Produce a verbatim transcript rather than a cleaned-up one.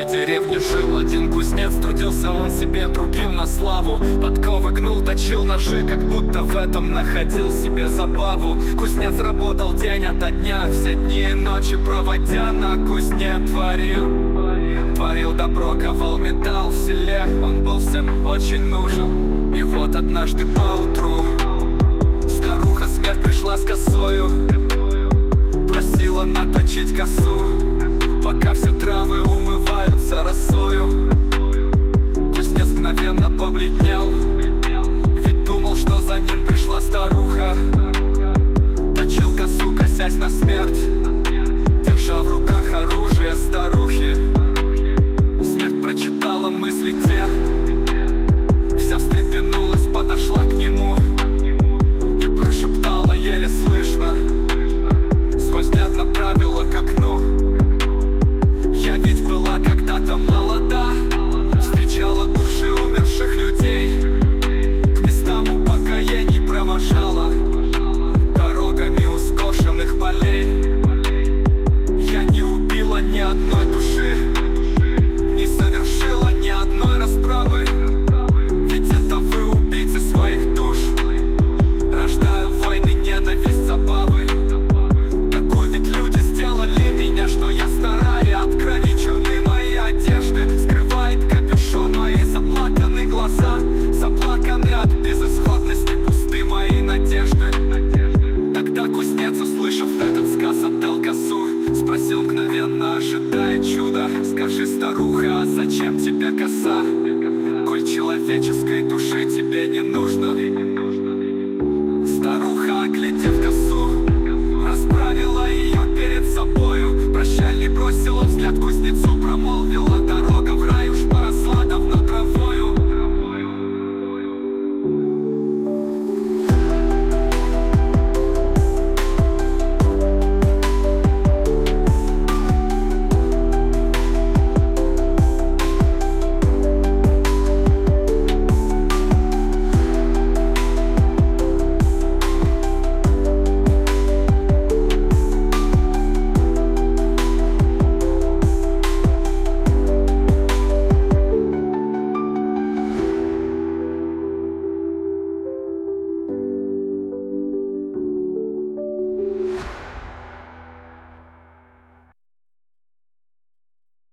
деревне жил один кузнец. Трудился он себе другим на славу. Подковы гнул, точил ножи, как будто в этом находил себе забаву. Кузнец работал день ото дня, все дни и ночи проводя на кузне творил. Творил добро, ковал металл в селе, он был всем очень нужен. И вот однажды поутру старуха смерть пришла с косою, просила наточить косу, пока все травы умываются росою. Кузнец мгновенно побледнел, ведь думал, что за ним пришла старуха. Точил косу, косясь на смерть, держа в руках оружие старухи. Смерть прочитала мысли те, вся встрепенулась, подошла к нему и прошептала еле слышно, сквозь взгляд направила к окну: я ведь была когда-то молода, встречала души умерших людей, к местам упокоений провожала дорогами ускошенных полей. Я не убила ни одной души, не совершила ни одной расправы, ведь это вы убийцы своих душ, рождая войны, ненависть, забавы. Такой ведь люди сделали меня, что я старая, от крови черны мои одежды, скрывает капюшон мои заплаканы глаза, заплаканы от безысходности, пусты мои надежды. Тогда кузнец, услышав этот сказ, отдал косу, спросил мгновенно, ожидая чуда: скажи, старуха, а зачем тебе коса, коль человеческой души тебе не нужно?